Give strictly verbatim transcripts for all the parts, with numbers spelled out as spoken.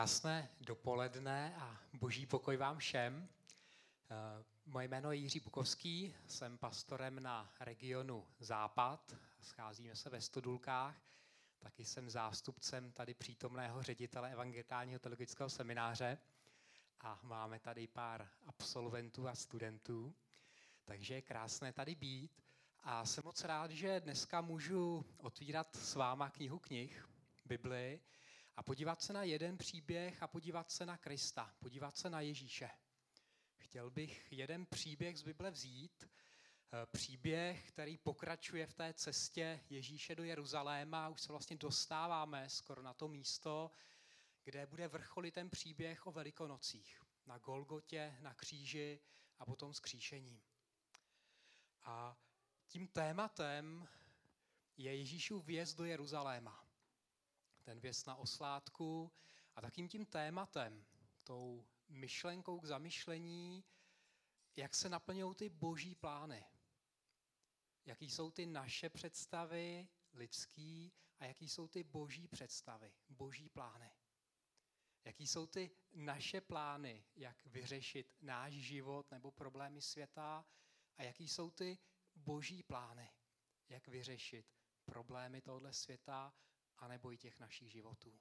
Krásné dopoledne a boží pokoj vám všem. Moje jméno je Jiří Bukovský, jsem pastorem na regionu Západ, scházíme se ve Stodulkách, taky jsem zástupcem tady přítomného ředitele Evangelikálního teologického semináře a máme tady pár absolventů a studentů, takže je krásné tady být a jsem moc rád, že dneska můžu otvírat s váma knihu knih, Bibli, a podívat se na jeden příběh a podívat se na Krista, podívat se na Ježíše. Chtěl bych jeden příběh z Bible vzít, příběh, který pokračuje v té cestě Ježíše do Jeruzaléma. Už se vlastně dostáváme skoro na to místo, kde bude vrcholit ten příběh o Velikonocích. Na Golgotě, na kříži a potom vzkříšení. A tím tématem je Ježíšův vjezd do Jeruzaléma. Ten vjezd na oslátku a takým tím tématem, tou myšlenkou k zamyšlení, jak se naplňují ty boží plány. Jaký jsou ty naše představy lidský a jaký jsou ty boží představy, boží plány. Jaký jsou ty naše plány, jak vyřešit náš život nebo problémy světa a jaký jsou ty boží plány, jak vyřešit problémy tohoto světa a nebo i těch našich životů.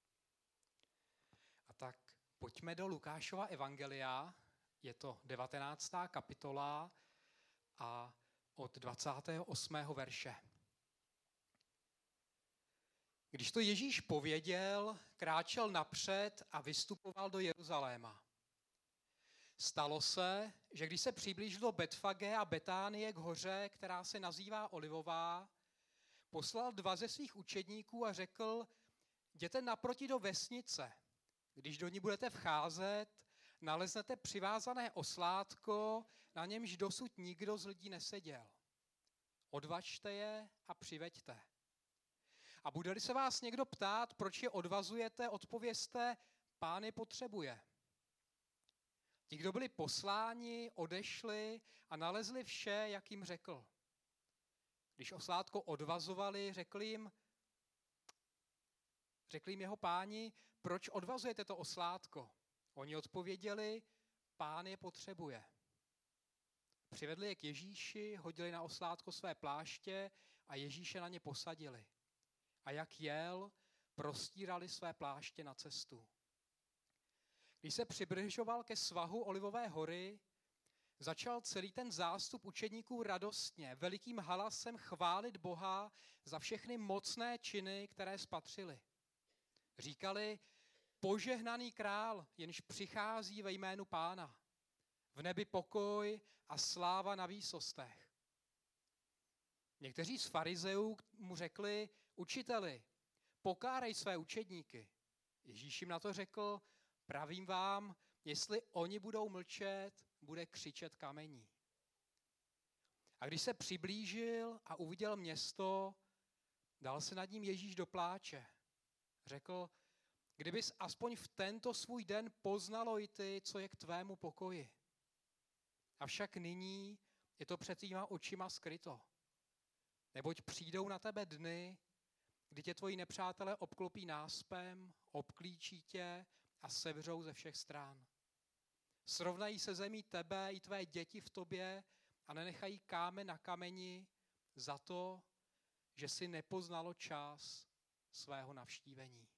A tak pojďme do Lukášova evangelia, je to devatenáctá kapitola a od dvacátého osmého verše. Když to Ježíš pověděl, kráčel napřed a vystupoval do Jeruzaléma. Stalo se, že když se přiblížil do Betfage a Betánie k hoře, která se nazývá Olivová, poslal dva ze svých učedníků a řekl, jděte naproti do vesnice. Když do ní budete vcházet, naleznete přivázané oslátko, na němž dosud nikdo z lidí neseděl. Odvažte je a přiveďte. A bude-li se vás někdo ptát, proč je odvazujete, odpovězte, Pán je potřebuje. Ti, kdo byli posláni, odešli a nalezli vše, jak jim řekl. Když oslátko odvazovali, řekli jim, řekli jim jeho páni, proč odvazujete to oslátko? Oni odpověděli, Pán je potřebuje. Přivedli je k Ježíši, hodili na oslátko své pláště a Ježíše na ně posadili. A jak jel, prostírali své pláště na cestu. Když se přibližoval ke svahu Olivové hory, začal celý ten zástup učedníků radostně, velikým halasem chválit Boha za všechny mocné činy, které spatřili. Říkali, požehnaný král, jenž přichází ve jménu Pána. V nebi pokoj a sláva na výsostech. Někteří z farizeů mu řekli, učiteli, pokárej své učedníky. Ježíš jim na to řekl, pravím vám, jestli oni budou mlčet, bude křičet kamení. A když se přiblížil a uviděl město, dal se nad ním Ježíš do pláče. Řekl, kdybys aspoň v tento svůj den poznalo i ty, co je k tvému pokoji. Avšak nyní je to před tvýma očima skryto. Neboť přijdou na tebe dny, kdy tě tvoji nepřátelé obklopí náspem, obklíčí tě a sevřou ze všech stran. Srovnají se zemí tebe i tvé děti v tobě a nenechají kámen na kameni za to, že si nepoznalo čas svého navštívení.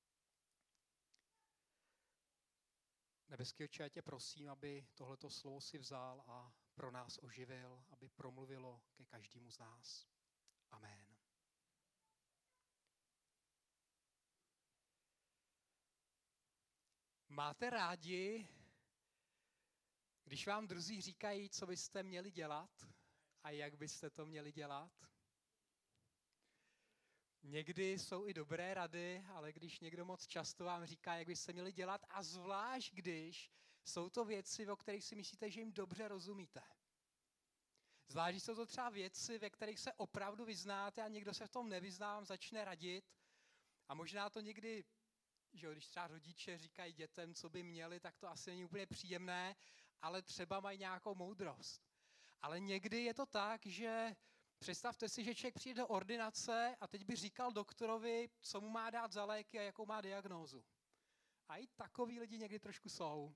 Nebeský Otče, já tě prosím, aby tohleto slovo si vzal a pro nás oživil, aby promluvilo ke každému z nás. Amen. Máte rádi, když vám druzí říkají, co byste měli dělat a jak byste to měli dělat? Někdy jsou i dobré rady, ale když někdo moc často vám říká, jak byste měli dělat, a zvlášť když jsou to věci, o kterých si myslíte, že jim dobře rozumíte. Zvlášť když jsou to třeba věci, ve kterých se opravdu vyznáte a někdo se v tom nevyzná, vám začne radit. A možná to někdy, že když třeba rodiče říkají dětem, co by měli, tak to asi není úplně příjemné, ale třeba mají nějakou moudrost. Ale někdy je to tak, že představte si, že člověk přijde do ordinace a teď by říkal doktorovi, co mu má dát za léky a jakou má diagnózu. A i takový lidi někdy trošku jsou.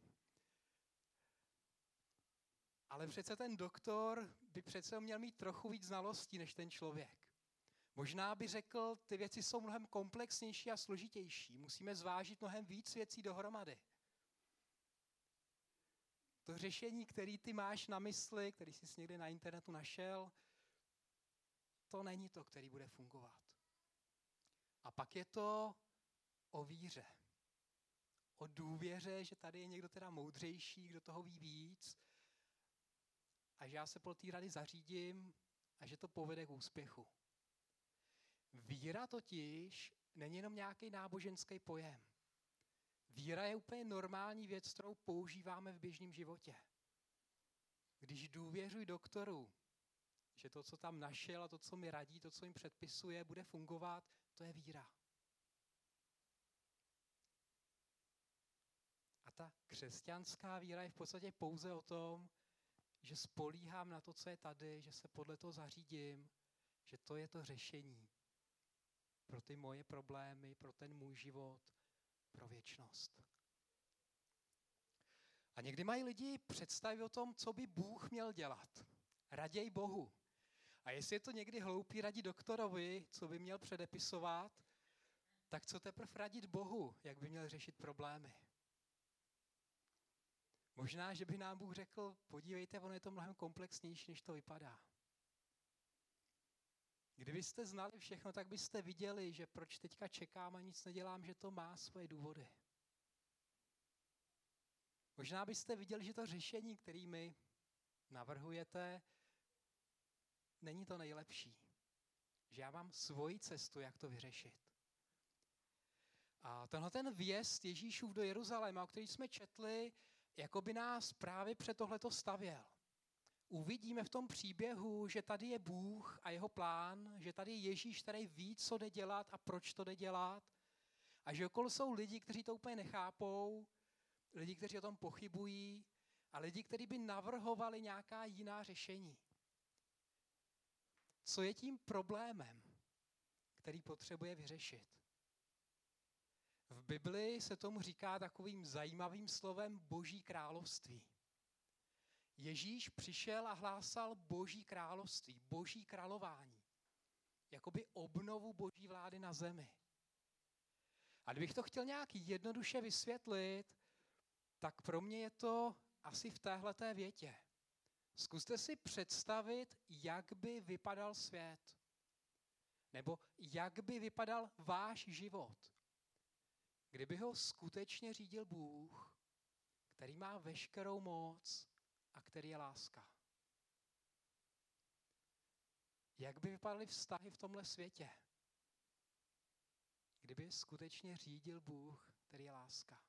Ale přece ten doktor by přece měl mít trochu víc znalostí než ten člověk. Možná by řekl, ty věci jsou mnohem komplexnější a složitější. Musíme zvážit mnohem víc věcí dohromady. To řešení, který ty máš na mysli, který jsi někde na internetu našel, to není to, který bude fungovat. A pak je to o víře. O důvěře, že tady je někdo teda moudřejší, kdo toho ví víc a že já se pro té rady zařídím a že to povede k úspěchu. Víra totiž není jenom nějaký náboženský pojem. Víra je úplně normální věc, kterou používáme v běžném životě. Když důvěřuji doktoru, že to, co tam našel a to, co mi radí, to, co jim předpisuje, bude fungovat, to je víra. A ta křesťanská víra je v podstatě pouze o tom, že spolíhám na to, co je tady, že se podle toho zařídím, že to je to řešení pro ty moje problémy, pro ten můj život, pro věčnost. A někdy mají lidi představy o tom, co by Bůh měl dělat. Raději Bohu. A jestli je to někdy hloupý radit doktorovi, co by měl předepisovat, tak co teprve radit Bohu, jak by měl řešit problémy. Možná, že by nám Bůh řekl, podívejte, ono je to mnohem komplexnější, než to vypadá. Kdybyste znali všechno, tak byste viděli, že proč teďka čekám a nic nedělám, že to má svoje důvody. Možná byste viděli, že to řešení, které mi navrhujete, není to nejlepší. Že já mám svoji cestu, jak to vyřešit. A tenhle ten vjezd Ježíšův do Jeruzaléma, o který jsme četli, jako by nás právě před tohleto stavěl. Uvidíme v tom příběhu, že tady je Bůh a jeho plán, že tady je Ježíš, který ví, co jde dělat a proč to jde dělat. A že okolo jsou lidi, kteří to úplně nechápou, lidi, kteří o tom pochybují a lidi, kteří by navrhovali nějaká jiná řešení. Co je tím problémem, který potřebuje vyřešit? V Bibli se tomu říká takovým zajímavým slovem Boží království. Ježíš přišel a hlásal Boží království, Boží králování. Jakoby obnovu Boží vlády na zemi. A kdybych to chtěl nějak jednoduše vysvětlit, tak pro mě je to asi v téhleté větě. Zkuste si představit, jak by vypadal svět. Nebo jak by vypadal váš život. Kdyby ho skutečně řídil Bůh, který má veškerou moc a který je láska. Jak by vypadaly vztahy v tomhle světě? Kdyby skutečně řídil Bůh, který je láska.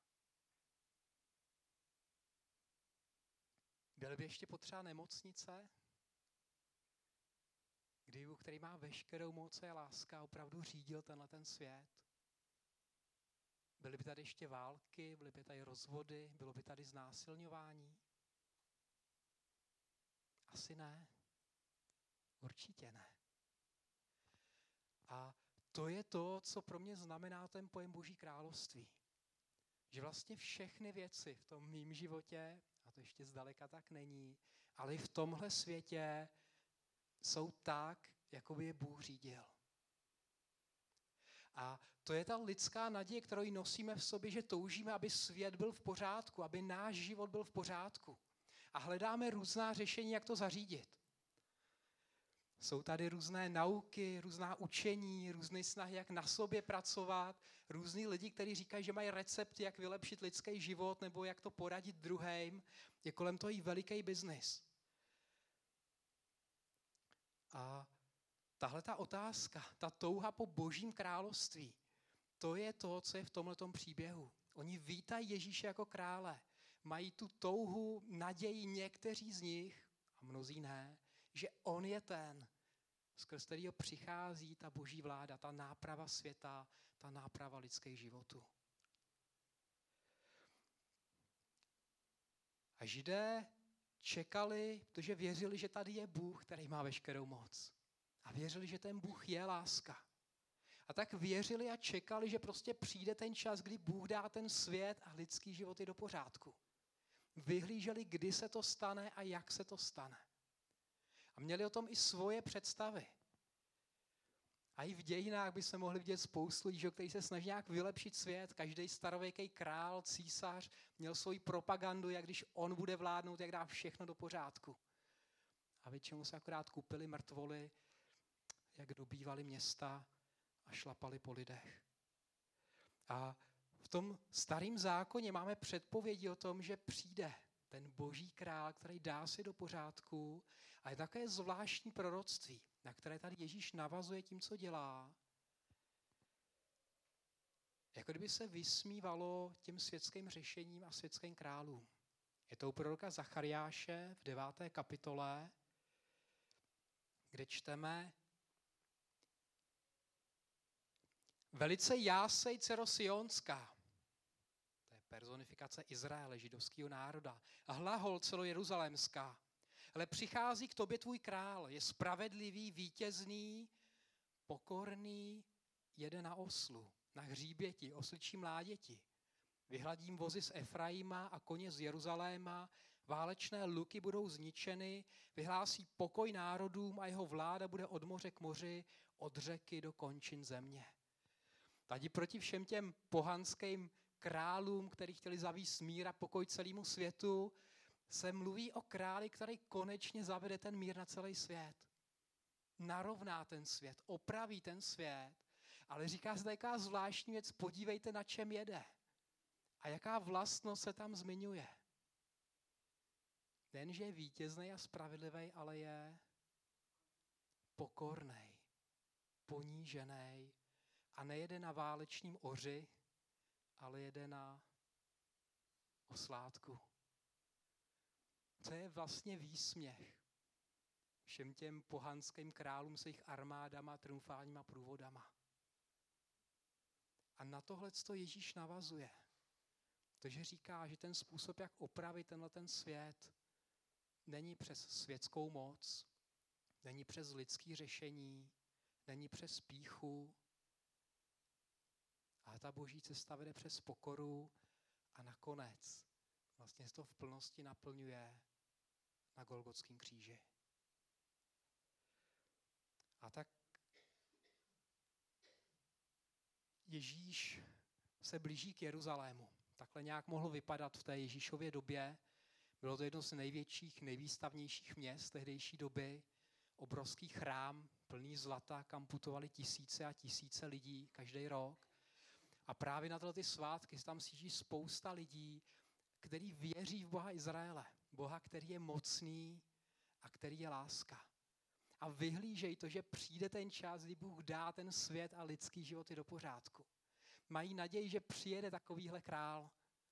Byly by ještě potřeba nemocnice, kdy Bůh, který má veškerou moc a je láska, opravdu řídil tenhle ten svět. Byly by tady ještě války, byly by tady rozvody, bylo by tady znásilňování? Asi ne. Určitě ne. A to je to, co pro mě znamená ten pojem Boží království. Že vlastně všechny věci v tom mým životě, a to ještě zdaleka tak není, ale i v tomhle světě jsou tak, jako by je Bůh řídil. A to je ta lidská naděje, kterou nosíme v sobě, že toužíme, aby svět byl v pořádku, aby náš život byl v pořádku. A hledáme různá řešení, jak to zařídit. Jsou tady různé nauky, různá učení, různé snahy, jak na sobě pracovat, různí lidi, kteří říkají, že mají recepty, jak vylepšit lidský život nebo jak to poradit druhým. Je kolem toho i veliký biznis. A tahle ta otázka, ta touha po Božím království, to je to, co je v tomhletom příběhu. Oni vítají Ježíše jako krále. Mají tu touhu, naději někteří z nich, a mnozí ne, že on je ten, skrz kterého přichází ta Boží vláda, ta náprava světa, ta náprava lidských životů. A Židé čekali, protože věřili, že tady je Bůh, který má veškerou moc. A věřili, že ten Bůh je láska. A tak věřili a čekali, že prostě přijde ten čas, kdy Bůh dá ten svět a lidský životy do pořádku. Vyhlíželi, kdy se to stane a jak se to stane. A měli o tom i svoje představy. A i v dějinách by se mohli vidět spoustu lidí, kteří se snaží nějak vylepšit svět. Každý starověký král, císař měl svoji propagandu, jak když on bude vládnout, jak dá všechno do pořádku. A většinou se akorát kupili mrtvoly, jak dobývali města a šlapali po lidech. A v tom starém zákoně máme předpovědi o tom, že přijde ten boží král, který dá si do pořádku, a je také zvláštní proroctví, na které tady Ježíš navazuje tím, co dělá. Jako kdyby se vysmívalo těm světským řešením a světským králům. Je to u proroka Zachariáše v deváté kapitole, kde čteme: Velice jásej, dcero Sionská. To je personifikace Izraele, židovského národa. A hlahol, celo Jeruzalémská. Ale přichází k tobě tvůj král, je spravedlivý, vítězný, pokorný, jede na oslu, na hříběti, osličí mláděti. Vyhladím vozy z Efraima a koně z Jeruzaléma, válečné luky budou zničeny, vyhlásí pokoj národům a jeho vláda bude od moře k moři, od řeky do končin země. Tady proti všem těm pohanským králům, kteří chtěli zavést mír a pokoj celému světu, se mluví o králi, který konečně zavede ten mír na celý svět. Narovná ten svět, opraví ten svět, ale říká se taková zvláštní věc, podívejte, na čem jede. A jaká vlastnost se tam zmiňuje. Ten, že je vítězný a spravedlivý, ale je pokornej, ponížený a nejede na válečním oři, ale jede na oslátku. To je vlastně výsměch všem těm pohanským králům s jejich armádama, triumfálníma průvodama. A na tohleto Ježíš navazuje. Takže říká, že ten způsob, jak opravit tenhle ten svět, není přes světskou moc, není přes lidský řešení, není přes pýchu, ale ta boží cesta vede přes pokoru a nakonec vlastně se to v plnosti naplňuje na Golgotském kříži. A tak Ježíš se blíží k Jeruzalému. Takhle nějak mohlo vypadat v té Ježíšově době. Bylo to jedno z největších, nejvýstavnějších měst tehdejší doby. Obrovský chrám, plný zlata, kam putovali tisíce a tisíce lidí každý rok. A právě na tyhle ty svátky se tam sjíždí spousta lidí, který věří v Boha Izraele. Boha, který je mocný a který je láska. A vyhlížejí to, že přijde ten čas, kdy Bůh dá ten svět a lidský životy do pořádku. Mají naději, že přijede takovýhle král.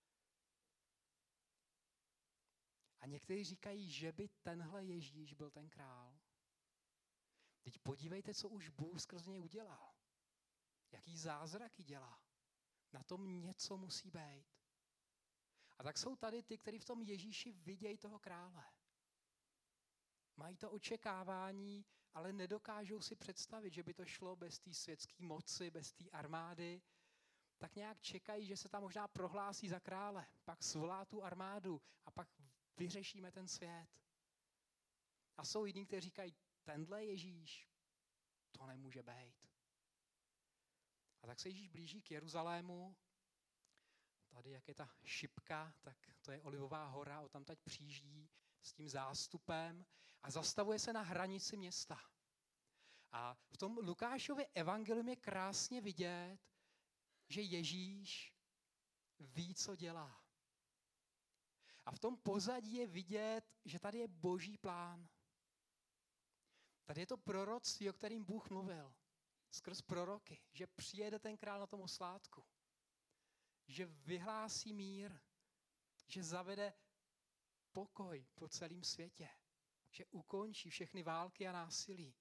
A někteří říkají, že by tenhle Ježíš byl ten král. Teď podívejte, co už Bůh skrze něj udělal. Jaký zázraky dělá. Na tom něco musí být. A tak jsou tady ty, kteří v tom Ježíši vidějí toho krále. Mají to očekávání, ale nedokážou si představit, že by to šlo bez té světské moci, bez té armády. Tak nějak čekají, že se tam možná prohlásí za krále, pak svolá tu armádu a pak vyřešíme ten svět. A jsou jiní, kteří říkají, tenhle Ježíš, to nemůže být. A tak se Ježíš blíží k Jeruzalému. Tady, jak je ta šipka, tak to je Olivová hora, o tam teď přijíždí s tím zástupem a zastavuje se na hranici města. A v tom Lukášově evangelium je krásně vidět, že Ježíš ví, co dělá. A v tom pozadí je vidět, že tady je boží plán. Tady je to proroctví, o kterém Bůh mluvil. Skrz proroky, že přijede ten král na tom oslátku. Že vyhlásí mír. Že zavede pokoj po celém světě. Že ukončí všechny války a násilí.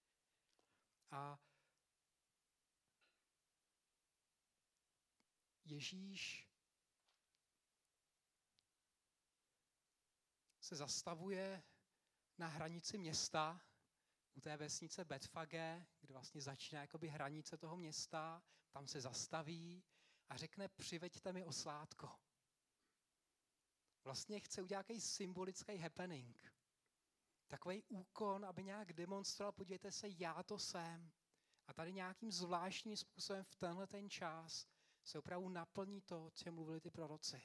A Ježíš se zastavuje na hranici města u té vesnice Betfage, kde vlastně začíná jakoby hranice toho města, tam se zastaví a řekne, přiveďte mi oslátko. Vlastně chce udělat nějaký symbolický happening. Takový úkon, aby nějak demonstroval, podívejte se, já to jsem. A tady nějakým zvláštním způsobem v tenhle ten čas se opravdu naplní to, o čem mluvili ty proroci.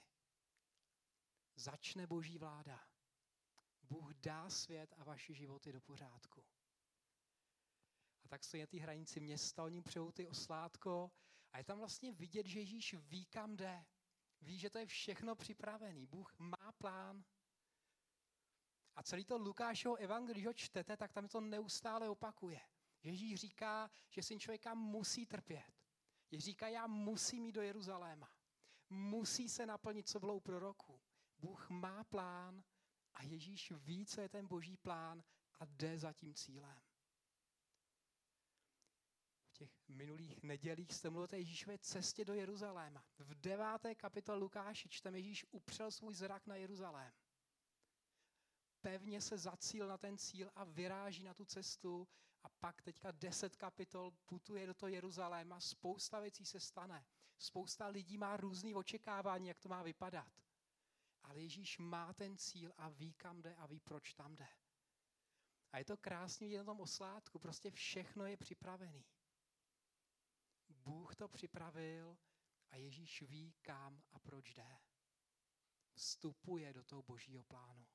Začne boží vláda. Bůh dá svět a vaše životy do pořádku. A tak stojí na té hranici města, oni přejou ty oslátko a je tam vlastně vidět, že Ježíš ví, kam jde. Ví, že to je všechno připravený. Bůh má plán. A celý to Lukášovo evangelium, když ho čtete, tak tam to neustále opakuje. Ježíš říká, že syn člověka musí trpět. Ježíš říká, já musím jít do Jeruzaléma. Musí se naplnit, co bylo u proroků. Bůh má plán a Ježíš ví, co je ten boží plán a jde za tím cílem. V těch minulých nedělích jste mluvili o Ježíšově cestě do Jeruzaléma. V deváté kapitole Lukáše čteme, Ježíš upřel svůj zrak na Jeruzalém. Pevně se zacíl na ten cíl a vyráží na tu cestu a pak teďka deset kapitol putuje do toho Jeruzaléma, spousta věcí se stane. Spousta lidí má různý očekávání, jak to má vypadat. Ale Ježíš má ten cíl a ví, kam jde a ví, proč tam jde. A je to krásně vidět na tom oslátku, prostě všechno je připravený. Bůh to připravil a Ježíš ví, kam a proč jde. Vstupuje do toho božího plánu.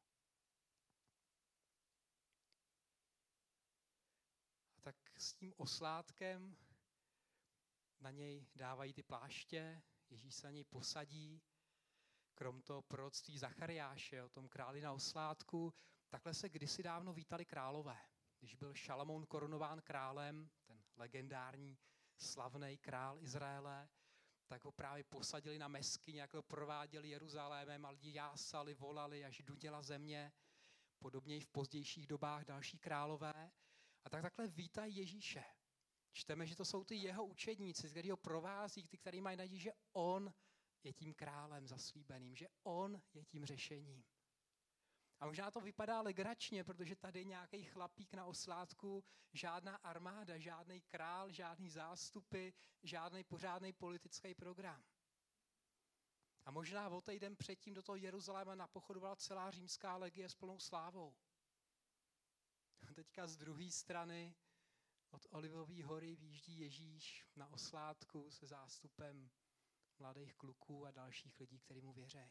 A tak s tím oslátkem na něj dávají ty pláště, Ježíš se na něj posadí. Krom toho proroctví Zachariáše o tom králi na oslátku, takhle se kdysi dávno vítali králové. Když byl Šalamoun korunován králem, ten legendární slavný král Izraele, tak ho právě posadili na mesky, nějak ho prováděli Jeruzalémem a lidi jásali, volali, až duněla země. Podobně i v pozdějších dobách další králové. A tak takhle vítají Ježíše. Čteme, že to jsou ty jeho učedníci, kteří ho provází, ty, kteří mají naději, že on je tím králem zaslíbeným, že on je tím řešením. A možná to vypadá legračně, protože tady je nějaký chlapík na oslátku, žádná armáda, žádný král, žádný zástupy, žádný pořádný politický program. A možná o týden předtím do toho Jeruzaléma napochodovala celá římská legie s plnou slávou. A teďka z druhé strany od Olivové hory výjíždí Ježíš na oslátku se zástupem mladých kluků a dalších lidí, kteří mu věří.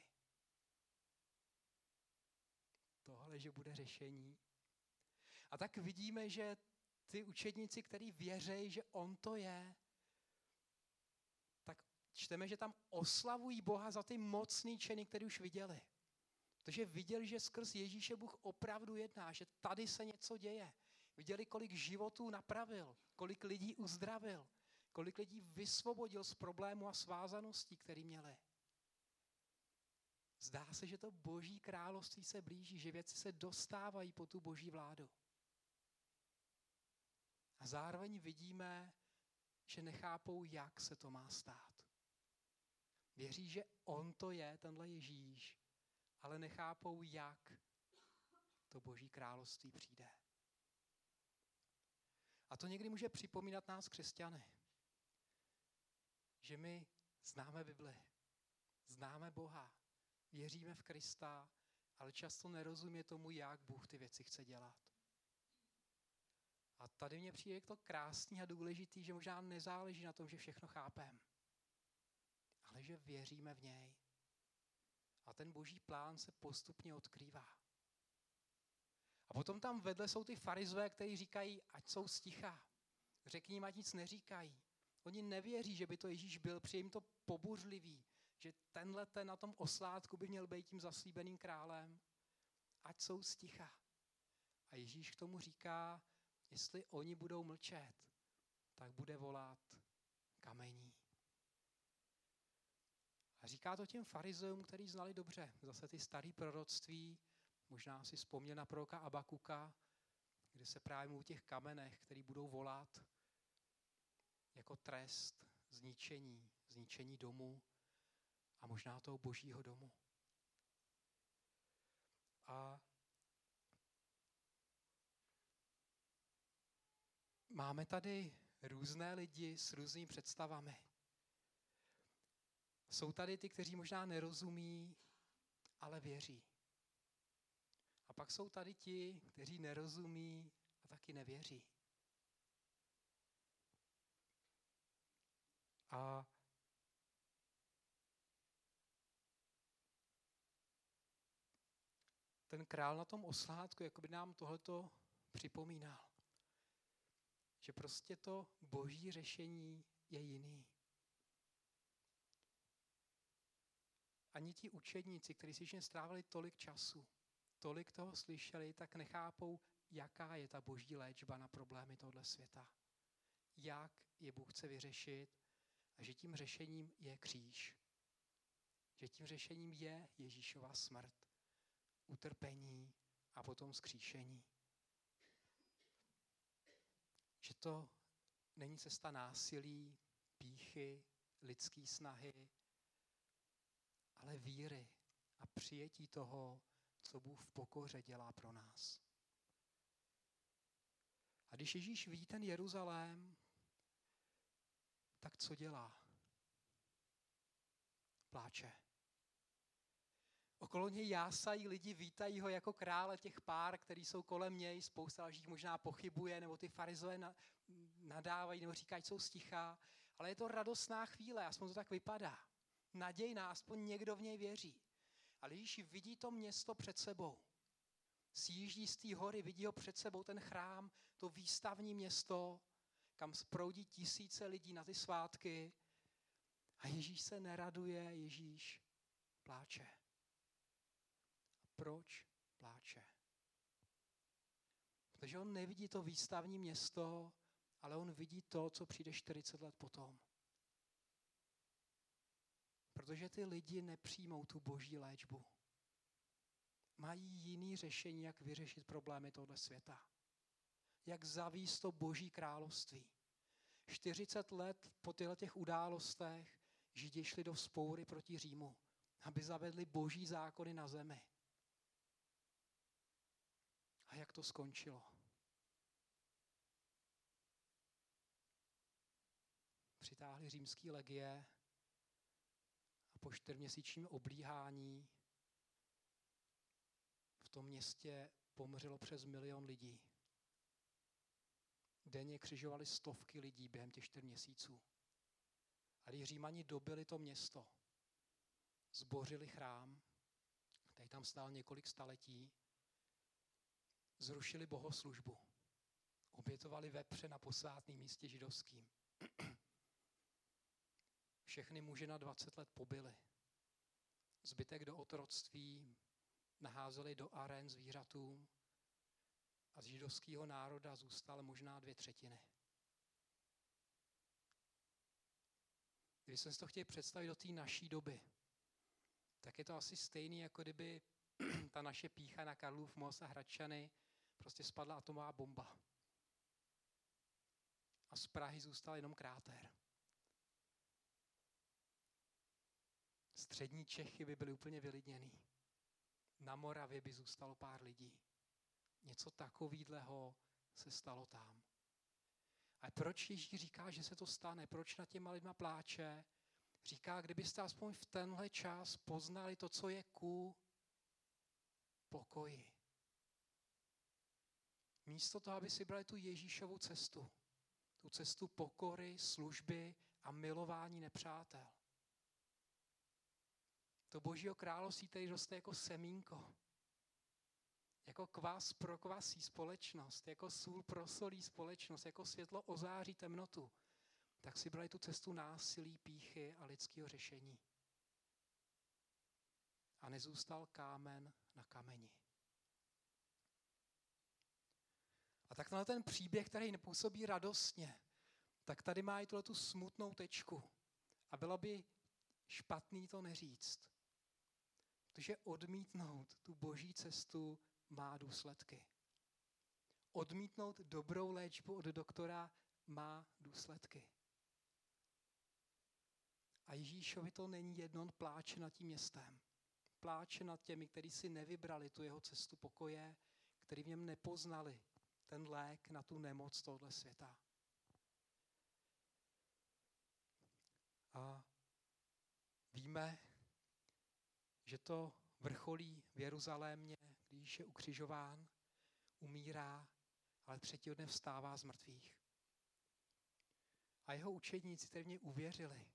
Tohle, že bude řešení. A tak vidíme, že ty učedníci, kteří věří, že on to je, tak čteme, že tam oslavují Boha za ty mocný činy, které už viděli. Protože viděli, že skrz Ježíše Bůh opravdu jedná, že tady se něco děje. Viděli, kolik životů napravil, kolik lidí uzdravil, kolik lidí vysvobodil z problémů a svázaností, které měli. Zdá se, že to boží království se blíží, že věci se dostávají po tu boží vládu. A zároveň vidíme, že nechápou, jak se to má stát. Věří, že on to je, tenhle Ježíš, ale nechápou, jak to boží království přijde. A to někdy může připomínat nás křesťany. Že my známe Bibli, známe Boha, věříme v Krista, ale často nerozumíme tomu, jak Bůh ty věci chce dělat. A tady mně přijde to krásný a důležitý, že možná nezáleží na tom, že všechno chápem, ale že věříme v něj. A ten boží plán se postupně odkrývá. A potom tam vedle jsou ty farizové, kteří říkají, ať jsou sticha. Řekni jim, ať nic neříkají. Oni nevěří, že by to Ježíš byl, přijde jim to pobuřlivý, že tenhle ten na tom oslátku by měl být tím zaslíbeným králem. Ať jsou sticha. A Ježíš k tomu říká, jestli oni budou mlčet, tak bude volat kamení. A říká to těm farizeům, kteří znali dobře zase ty staré proroctví, možná si vzpomněl na proroka Abakuka, kde se právě mluví o těch kamenech, který budou volat jako trest, zničení, zničení domu a možná toho božího domu. A máme tady různé lidi s různými představami. Jsou tady ty, kteří možná nerozumí, ale věří. A pak jsou tady ti, kteří nerozumí a taky nevěří. A ten král na tom oslátku jakoby nám tohleto připomínal. Že prostě to boží řešení je jiný. Ani ti učedníci, kteří si ještě strávili tolik času, tolik toho slyšeli, tak nechápou, jaká je ta boží léčba na problémy tohle světa. Jak je Bůh chce vyřešit a že tím řešením je kříž. Že tím řešením je Ježíšova smrt, utrpení a potom vzkříšení. Že to není cesta násilí, pýchy, lidský snahy, ale víry a přijetí toho, co Bůh v pokoře dělá pro nás. A když Ježíš ví ten Jeruzalém, tak co dělá? Pláče. Okolo něj jásají lidi, vítají ho jako krále, těch pár, který jsou kolem něj, spousta dalších možná pochybuje, nebo ty farizové nadávají, nebo říkají, jsou stichá, ale je to radostná chvíle, aspoň to tak vypadá. Nadějná, aspoň někdo v něj věří. Ale Ježíš vidí to město před sebou. Sjíždí z té hory, vidí ho před sebou, ten chrám, to výstavní město, kam sproudí tisíce lidí na ty svátky. A Ježíš se neraduje, Ježíš pláče. A proč pláče? Protože on nevidí to výstavní město, ale on vidí to, co přijde čtyřicet let potom. Protože ty lidi nepřijmou tu boží léčbu. Mají jiný řešení, jak vyřešit problémy tohle světa. Jak zavíst to boží království. čtyřicet let po těchto těch událostech Židi šli do vzpoury proti Římu, aby zavedli boží zákony na zemi. A jak to skončilo? Přitáhli římský legie a po čtyřměsíčním oblíhání v tom městě pomřelo přes milion lidí. Denně křižovali stovky lidí během těch čtyř měsíců. A když Římani dobili to město, zbořili chrám, který tam stál několik staletí, zrušili bohoslužbu, obětovali vepře na posvátném místě židovským. Všechny muže na dvacet let pobili. Zbytek do otroctví naházeli do aren zvířatům a z židovského národa zůstaly možná dvě třetiny. Když jsem si to chtěl představit do té naší doby, tak je to asi stejný, jako kdyby ta naše pýcha na Karlův most a Hradčany prostě spadla atomová bomba. A z Prahy zůstal jenom kráter. Střední Čechy by byly úplně vylidněný. Na Moravě by zůstalo pár lidí. Něco takového se stalo tam. A proč Ježíš říká, že se to stane? Proč nad těma lidma pláče? Říká, kdybyste aspoň v tenhle čas poznali to, co je ku pokoji. Místo toho, aby si brali tu Ježíšovu cestu. Tu cestu pokory, služby a milování nepřátel. To Božího království tady roste jako semínko. Jako kvás prokvasí společnost, jako sůl prosolí společnost, jako světlo ozáří temnotu. Tak si brali tu cestu násilí, pýchy a lidského řešení. A nezůstal kámen na kameni. A tak na ten příběh, který nepůsobí radostně, tak tady má i tu smutnou tečku. A bylo by špatný to neříct. Protože odmítnout tu boží cestu má důsledky. Odmítnout dobrou léčbu od doktora má důsledky. A Ježíšovi to není jedno, pláče nad tím městem. Pláče nad těmi, kteří si nevybrali tu jeho cestu pokoje, kteří v něm nepoznali ten lék na tu nemoc tohle světa. A víme, že to vrcholí v Jeruzalémě, když je ukřižován, umírá, ale třetího dne vstává z mrtvých. A jeho učedníci, kteří v něj uvěřili,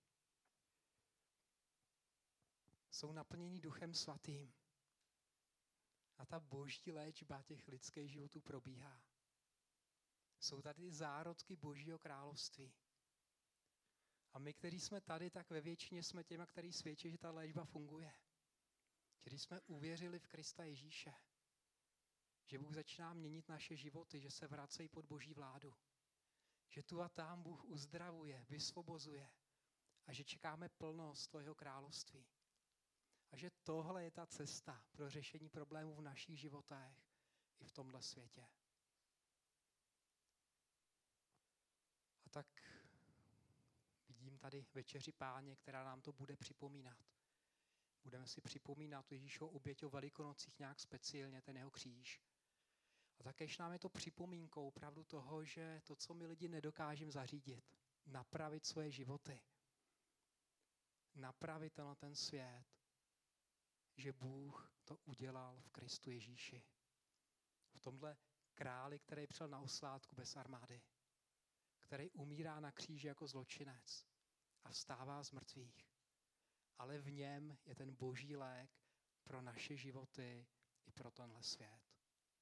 jsou naplněni Duchem Svatým. A ta boží léčba těch lidských životů probíhá. Jsou tady zárodky Božího království. A my, kteří jsme tady, tak ve většině jsme těma, kteří svědčí, že ta léčba funguje. Když jsme uvěřili v Krista Ježíše, že Bůh začíná měnit naše životy, že se vracejí pod Boží vládu, že tu a tam Bůh uzdravuje, vysvobozuje a že čekáme plnost toho jeho království. A že tohle je ta cesta pro řešení problémů v našich životech i v tomhle světě. A tak vidím tady večeři Páně, která nám to bude připomínat. Budeme si připomínat Ježíšovu oběť o Velikonocích nějak speciálně, ten jeho kříž. A takéž nám je to připomínkou opravdu toho, že to, co my lidi nedokážeme zařídit, napravit svoje životy, napravit tenhle ten svět, že Bůh to udělal v Kristu Ježíši. V tomhle králi, který přijel na oslátku bez armády, který umírá na kříži jako zločinec a vstává z mrtvých. Ale v něm je ten boží lék pro naše životy i pro tenhle svět.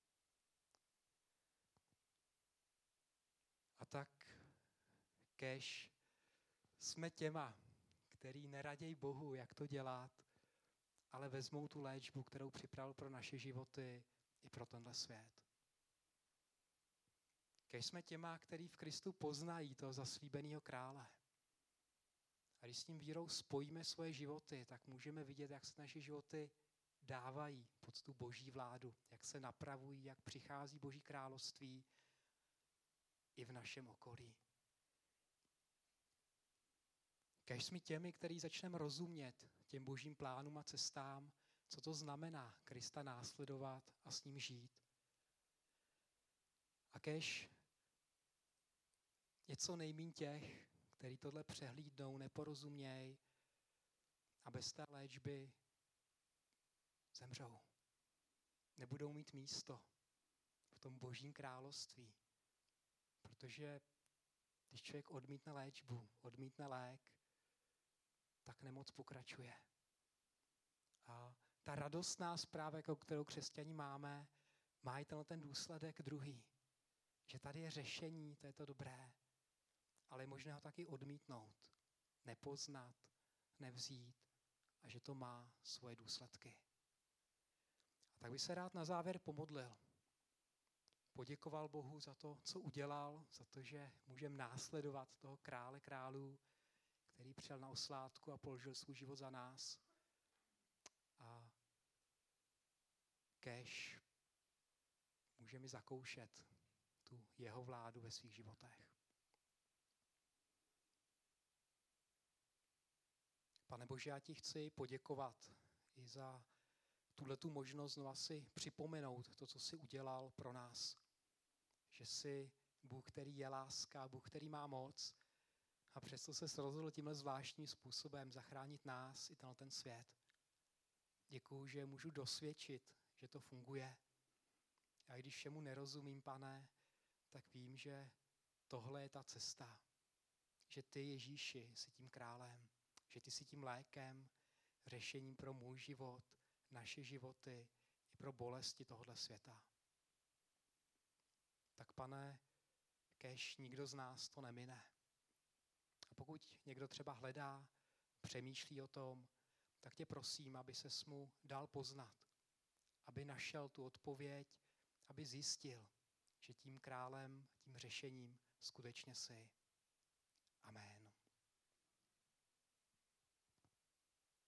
A tak kéž jsme těma, který neradějí Bohu, jak to dělat, ale vezmou tu léčbu, kterou připravil pro naše životy i pro tenhle svět. Kéž jsme těma, který v Kristu poznají toho zaslíbeného krále. A když s tím vírou spojíme svoje životy, tak můžeme vidět, jak se naše životy dávají pod tu boží vládu, jak se napravují, jak přichází Boží království i v našem okolí. Kéž jsme těmi, který začneme rozumět těm božím plánům a cestám, co to znamená Krista následovat a s ním žít. A kéž je co nejmíň těch, který tohle přehlídnou, neporozumějí a bez té léčby zemřou. Nebudou mít místo v tom božím království. Protože když člověk odmítne léčbu, odmítne lék, tak nemoc pokračuje. A ta radostná zpráva, kterou křesťani máme, má i tenhle ten důsledek druhý. Že tady je řešení, to je to dobré, ale je možné ho taky odmítnout, nepoznat, nevzít a že to má svoje důsledky. A tak bych se rád na závěr pomodlil. Poděkoval Bohu za to, co udělal, za to, že můžeme následovat toho krále králů, který přijel na oslátku a položil svůj život za nás. A kéž můžeme zakoušet tu jeho vládu ve svých životech. Pane Bože, já ti chci poděkovat i za tuhletu možnost znovu si připomenout to, co jsi udělal pro nás. Že jsi Bůh, který je láska, Bůh, který má moc a přesto se rozhodl tímhle zvláštním způsobem zachránit nás i tenhle ten svět. Děkuju, že můžu dosvědčit, že to funguje. A když všemu nerozumím, Pane, tak vím, že tohle je ta cesta. Že ty, Ježíši, jsi tím králem. Že ty jsi tím lékem, řešením pro můj život, naše životy i pro bolesti tohohle světa. Tak, Pane, kéž nikdo z nás to nemine. A pokud někdo třeba hledá, přemýšlí o tom, tak tě prosím, aby ses mu dal poznat. Aby našel tu odpověď, aby zjistil, že tím králem, tím řešením skutečně jsi. Amen.